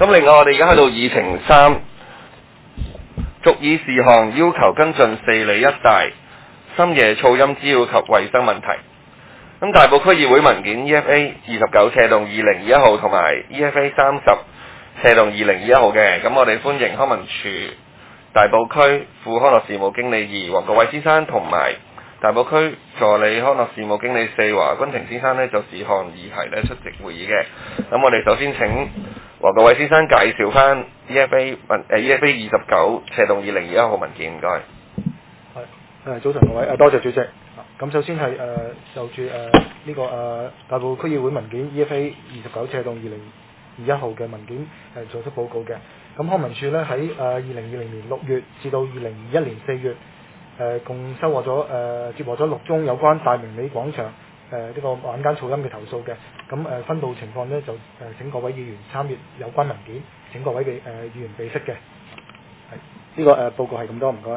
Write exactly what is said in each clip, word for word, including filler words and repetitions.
咁另外我哋而家去到議程三，逐議事項要求跟進四里一帶深夜噪音滋擾及衛生問題。咁大埔區議會文件 E F A 二十九斜洞二零二一號同埋 E F A 三十斜洞二零二一號嘅，咁我哋歡迎康文署大埔區副康樂事務經理二黃國偉先生同埋大埔區助理康樂事務經理四華君庭先生呢，就事項議題呢出席會議嘅。咁我哋首先請黃國偉先生介紹翻 E F A 文誒 E F A 二十九斜洞二零二一號文件，唔該。 係誒早晨各位，誒多謝主席。咁首先係誒、呃、就住誒呢個誒、呃、大埔區議會文件 E F A 二十九斜洞二零二一號嘅文件誒作出報告嘅。咁康文署咧喺誒二零二零年六月至到二零二一年四月誒、呃、共收獲咗誒、呃、接獲咗六宗有關大明里廣場誒呢、呃這個晚間噪音嘅投訴嘅。咁誒、呃、分佈情況呢，就誒、呃、請各位議員參閱有關文件，請各位嘅誒、呃、議員備悉嘅。係呢、這個誒、呃、報告係咁多，唔該。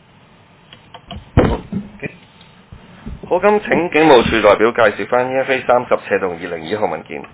好，咁請警務處代表介紹翻 E F A 三十斜洞二零二一號文件。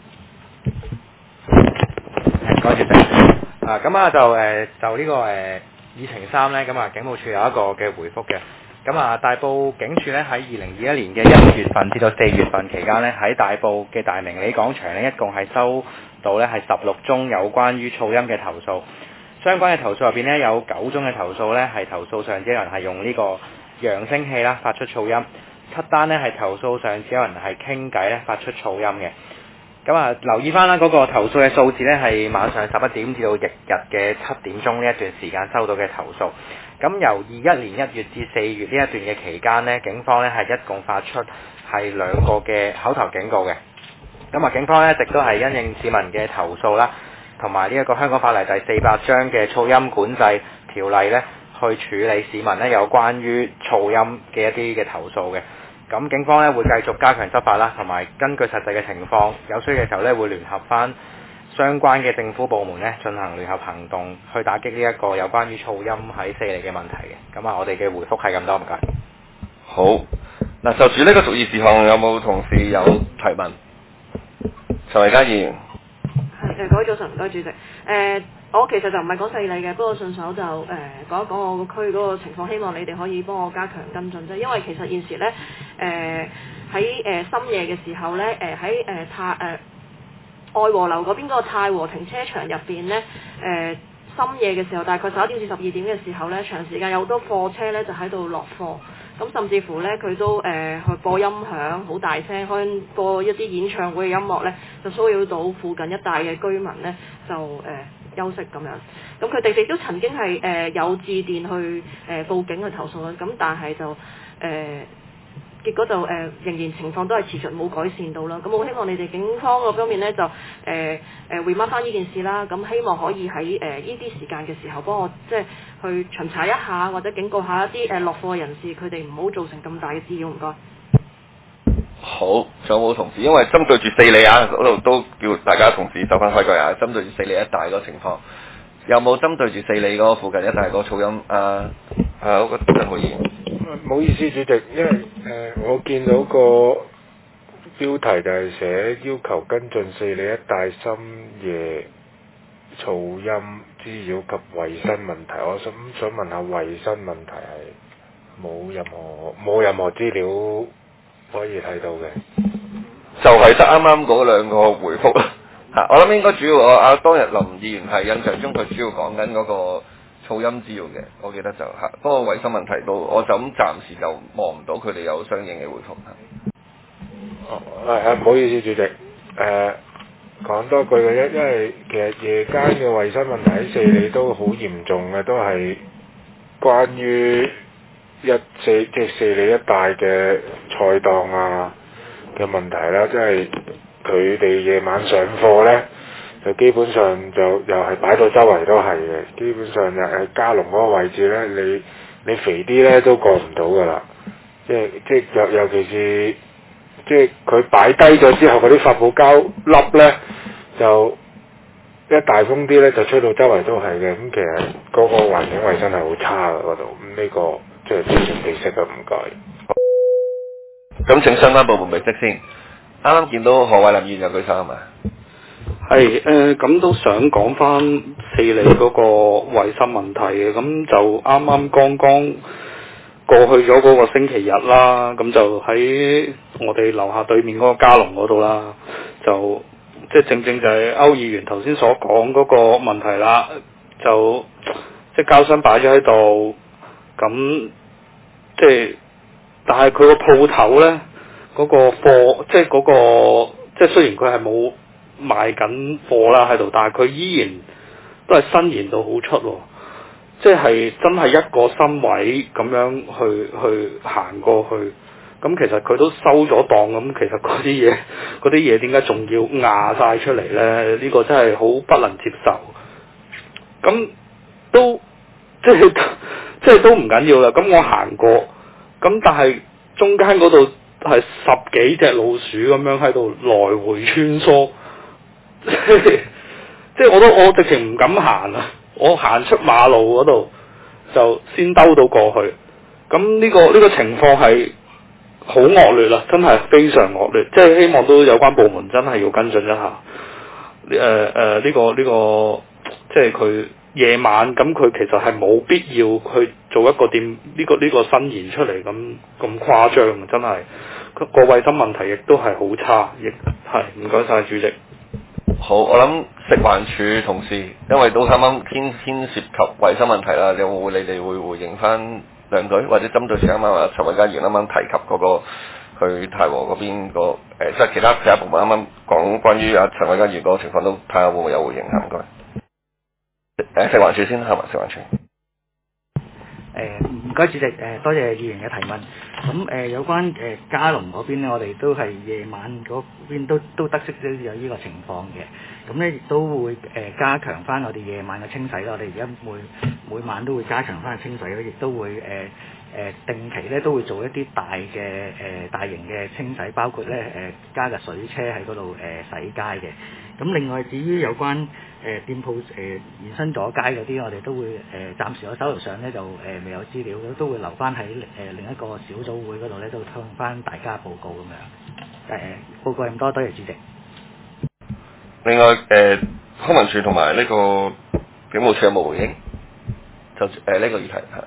多謝你。啊，咁啊就誒、呃、就呢、這個誒、呃、議程三咧，咁啊警務處有一個嘅回覆嘅。咁啊大埔警署咧喺二零二一年嘅一月份至到四月份期間咧，喺大埔嘅大明里廣場咧，一共係收到咧係十六宗有關於噪音嘅投訴。相關嘅投訴入邊咧，有九宗嘅投訴咧係投訴上址有人係用呢個揚聲器啦發出噪音。七單呢係投訴上址有人係傾偈咧發出噪音嘅。咁啊留意翻啦，嗰個投訴嘅數字呢係晚上十一點至到翌日嘅七點鐘呢一段時間收到嘅投訴。咁由二一年一月至四月呢一段嘅期間呢，警方呢係一共發出係兩個嘅口頭警告嘅。咁啊警方呢一直都係因應市民嘅投訴啦，同埋呢一個香港法例第四百章嘅噪音管制條例呢，去處理市民呢有關於噪音嘅一啲嘅投訴嘅。咁警方咧會繼續加強執法啦，同埋根據實際嘅情況，有需要嘅時候咧會聯合翻相關嘅政府部門咧進行聯合行動，去打擊呢一個有關於噪音喺四里嘅問題嘅。咁啊，我哋嘅回覆係咁多，唔該。 好，嗱就住呢個屬議事項，有冇同事有提問？陳維嘉議員。 係誒，各位早晨，唔該主席。誒、呃，我其實就唔係講四里嘅，不過順手就誒、呃、講一講我個區嗰個情況，希望你哋可以幫我加強跟進啫。因為其實現時咧，誒喺誒深夜嘅時候咧，誒喺誒太誒愛和樓嗰邊嗰個太和停車場入邊咧，誒、呃、深夜嘅時候，大概十一點至十二點嘅時候咧，長時間有好多貨車咧就喺度落貨。咁甚至乎咧，佢都誒去、呃、播音響，好大聲，開播一啲演唱會嘅音樂咧，就騷擾到附近一帶嘅居民咧，就誒、呃、休息咁樣。咁佢哋亦都曾經係誒、呃、有致電去誒、呃、報警去投訴啦。咁但係就誒、呃、結果就誒、呃、仍然情況都係持續冇改善到啦。咁我希望你哋警方嗰方面咧就誒誒 remind 翻呢件事啦。咁希望可以喺誒呢啲時間嘅時候幫我即係去巡查一下，或者警告一下一啲誒落貨嘅人士，佢哋唔好造成咁大嘅滋擾。唔該。 好，仲有冇同事？因為針對住四里啊嗰度都叫大家同事守翻規矩啊。針對住四里一帶嗰個情況，有冇針對住四里嗰個附近一帶嗰個噪音？啊啊，我覺得陳會議員。 唔好意思，主席，因為誒、呃、我見到個標題就係寫要求跟進四里一帶深夜噪音滋擾及衞生問題，我想想問下衞生問題係冇任何冇任何資料可以睇到嘅， 就係得啱啱嗰兩個回覆啦。嚇，我諗應該主要我啊當日林議員係印象中佢主要講緊嗰個噪音滋擾嘅，我記得就嚇。不過衞生問題都我就咁暫時就望唔到佢哋有相應嘅回覆。 哦，係係唔好意思，主席，誒、呃。講多句嘅，因因為其實夜間嘅衞生問題喺四里都好嚴重嘅，都係關於一四即係四里一帶嘅菜檔啊嘅問題啦，即係佢哋夜晚上課呢，就基本上就又係擺到周圍都係嘅，基本上就喺嘉龍嗰個位置呢，你你肥啲呢都過唔到噶啦，即係即係尤尤其是。即係佢擺低咗之後，嗰啲發泡膠粒呢，就一大風啲呢，就吹到周圍都係嘅。咁其實嗰個環境衞生係好差嘅嗰度。咁呢、這個即係非常地識嘅，唔該。 咁請相關部門備悉先。啱啱見到何偉林議員有舉手係嘛？ 係誒，咁、都想講翻四里嗰個衞生問題嘅，咁就啱啱剛剛過去咗嗰個星期日啦，咁就喺我哋樓下對面嗰個嘉龍嗰度啦，就即係正正就係歐議員頭先所講嗰個問題啦，就即係膠箱擺咗喺度，咁即係但係佢個鋪頭咧嗰個貨，即係嗰個即係雖然佢係冇賣緊貨啦喺度，但係佢依然都係伸延到好出喎，即係真係一個身位咁樣去去行過去，咁其實佢都收咗檔，咁其實嗰啲嘢嗰啲嘢點解仲要壓晒出嚟呢？呢個真係好不能接受。咁都即係即係都唔緊要啦。咁我行過，咁但係中間嗰度係十幾隻老鼠咁樣喺度來回穿梭。即係我都我直情唔敢行啊！我行出馬路嗰度就先兜到過去。咁呢個呢個情況係好惡劣啦，真係非常惡劣。即係希望都有關部門真係要跟進一下。誒誒呢個呢個即係佢夜晚咁，佢其實係冇必要去做一個店呢個呢個伸延出嚟咁咁誇張，真係個衞生問題亦都係好差，亦係唔該晒主席。 好，我諗食環署同事，因為都啱啱牽牽涉及衞生問題啦，你會你哋會回應翻兩句，或者針對住啱啱啊陳偉嘉議員啱啱提及嗰、那個去太和嗰邊個誒，即係其他其他部門啱啱講關於啊陳偉嘉議員嗰個情況，都睇下會唔會有回應嚇，唔該。誒食環署先係咪？食環署。 誒唔該主席，誒、呃、多謝議員嘅提問。咁誒、呃、有關誒、呃、嘉龍嗰邊咧，我哋都係夜晚嗰邊都都得悉到有呢個情況嘅。咁咧亦都會誒、呃、加強翻我哋夜晚嘅清洗啦。我哋而家每每晚都會加強翻嘅清洗咧，亦都會誒誒、呃、定期咧都會做一啲大嘅誒、呃、大型嘅清洗，包括咧誒、呃、加個水車喺嗰度誒洗街嘅。咁另外至於有關誒、呃、店鋪誒、呃、延伸咗街嗰啲，我哋都會誒、呃、暫時我手頭上咧就誒、呃、未有資料，都會留翻喺誒另一個小組會嗰度咧，都向翻大家報告咁樣。誒、呃、報告咁多，多謝主席。 另外誒康文署同埋呢個警務處有冇回應？就誒呢、呃這個議題係。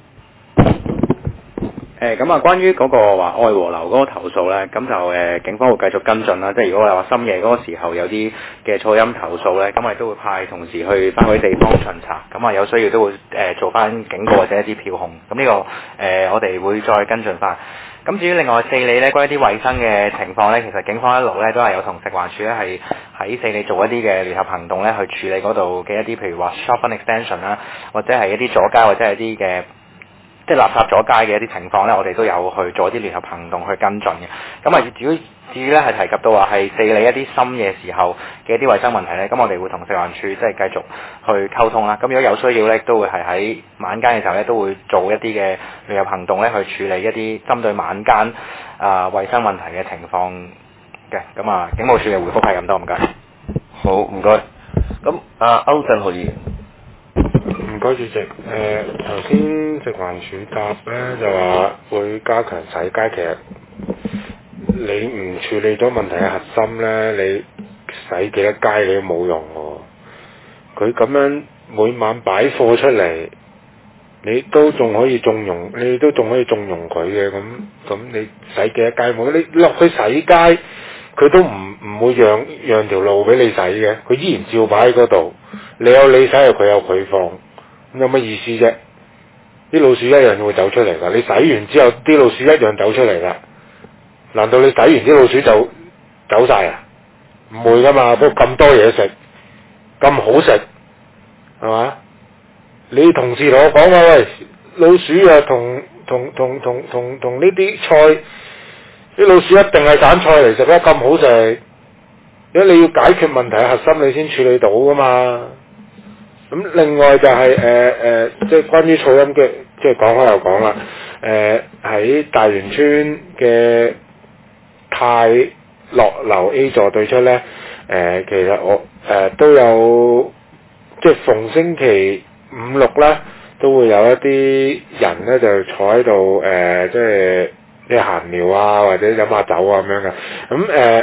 誒咁啊，關於嗰個話愛和樓嗰個投訴咧，咁就誒、呃、警方會繼續跟進啦。即係如果話深夜嗰個時候有啲嘅噪音投訴咧，咁我哋都會派同事去翻嗰啲地方巡查。咁啊有需要都會誒、呃、做翻警告或者一啲票控。咁呢、這個誒、呃、我哋會再跟進翻。咁至於另外四里咧，關於啲衞生嘅情況咧，其實警方一路咧都係有同食環署咧係喺四里做一啲嘅聯合行動咧，去處理嗰度嘅一啲譬如話 shopping extension 啦，或者係一啲阻街或者係一啲嘅。即係垃圾阻街嘅一啲情況咧，我哋都有去做一啲聯合行動去跟進嘅。咁啊，至於至於咧係提及到話係四里一啲深夜時候嘅一啲衞生問題咧，咁我哋會同食環署即係繼續去溝通啦。咁如果有需要咧，都會係喺晚間嘅時候咧，都會做一啲嘅聯合行動咧，去處理一啲針對晚間啊衞生問題嘅情況嘅。咁啊，警務處嘅回覆係咁多，唔該。 好，唔該。咁啊，歐振豪議員。 唔該主席，誒頭先食環署答咧就話會加強洗街，其實你唔處理咗問題嘅核心咧，你洗幾多街你都冇用喎。佢咁樣每晚擺貨出嚟，你都仲可以縱容，你都仲可以縱容佢嘅，咁咁你洗幾多街冇？你落去洗街，佢都唔唔會讓讓條路俾你洗嘅，佢依然照擺喺嗰度。你有你洗，佢有佢放。咁有乜意思啫？啲老鼠一樣會走出嚟㗎。你洗完之後，啲老鼠一樣走出嚟㗎。難道你洗完啲老鼠就走晒啊？唔會㗎嘛。不過咁多嘢食，咁好食，係嘛？你同事同我講話，喂，老鼠啊，同同同同同同呢啲菜，啲老鼠一定係揀菜嚟食啦，咁好食。如果你要解決問題嘅核心，你先處理到㗎嘛。咁另外就係誒誒，即係關於噪音嘅，即係講開又講啦。誒、呃、喺大元村嘅泰樂樓 A 座對出咧，誒、呃、其實我誒、呃、都有，即係逢星期五六啦，都會有一啲人咧就坐喺度誒，即係啲閒聊啊，或者飲下酒啊咁樣嘅。咁誒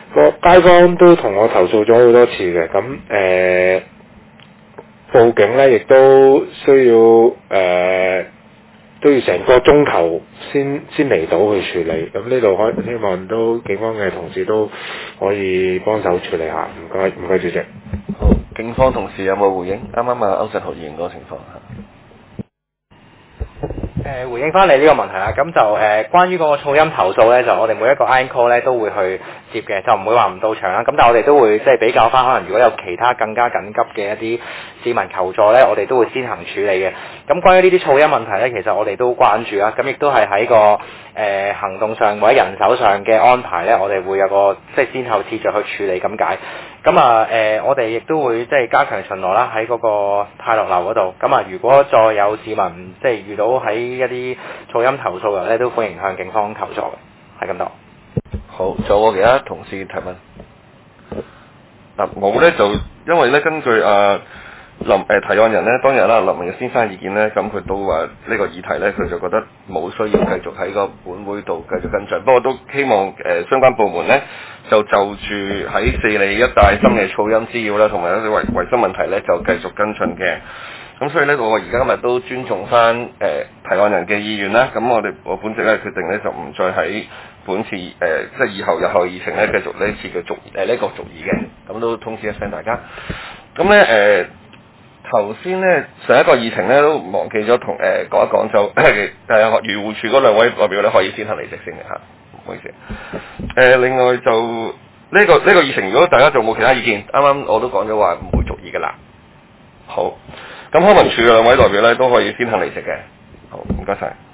個街坊都同我投訴咗好多次嘅，咁誒、呃、報警咧亦都需要誒、呃、都要成個鐘頭先先嚟到去處理，咁呢度可希望都警方嘅同事都可以幫手處理下，唔該唔該主席。 好，警方同事有冇回應？啱啱啊歐振豪議員嗰個情況嚇。 誒回應翻你呢個問題啦，咁就誒、呃、關於嗰個噪音投訴咧，就我哋每一個 I N call 咧都會去接嘅，就唔會話唔到場啦。咁但係我哋都會即係比較翻，可能如果有其他更加緊急嘅一啲市民求助咧，我哋都會先行處理嘅。咁關於呢啲噪音問題咧，其實我哋都關注啦，咁亦都係喺個誒、呃、行動上或者人手上嘅安排咧，我哋會有個即係先後次序去處理咁解。咁啊誒，我哋亦都會即係加強巡邏啦，喺嗰個泰樂樓嗰度。咁啊，如果再有市民即係遇到喺一啲噪音投訴嘅咧，都歡迎向警方求助嘅，係咁多。 好，仲有冇其他同事提問？嗱，我咧就因為咧根據啊林誒、呃、提案人咧當日啦林明先生嘅意見咧，咁佢都話呢個議題咧，佢就覺得冇需要繼續喺個本會度繼續跟進。不過都希望誒、呃、相關部門咧就就住喺四里一帶深夜噪音滋擾啦，同埋一啲維維生問題咧就繼續跟進嘅。咁所以咧，我而家今日都尊重翻誒、呃、提案人嘅意願啦。咁我哋我本席咧決定咧就唔再喺本次誒、呃、即係以後日後議程咧繼續呢次嘅續誒呢個續議嘅。咁都通知一聲大家。咁咧誒頭先咧上一個議程咧都忘記咗同誒講一講就誒漁護署嗰兩位代表咧可以先行離席先嘅嚇，唔好意思。誒、呃、另外就呢、這個呢、這個議程，如果大家仲冇其他意見，啱啱我都講咗話唔會續議㗎啦。好。咁康文署嘅兩位代表咧都可以先行離席嘅，好，唔該晒。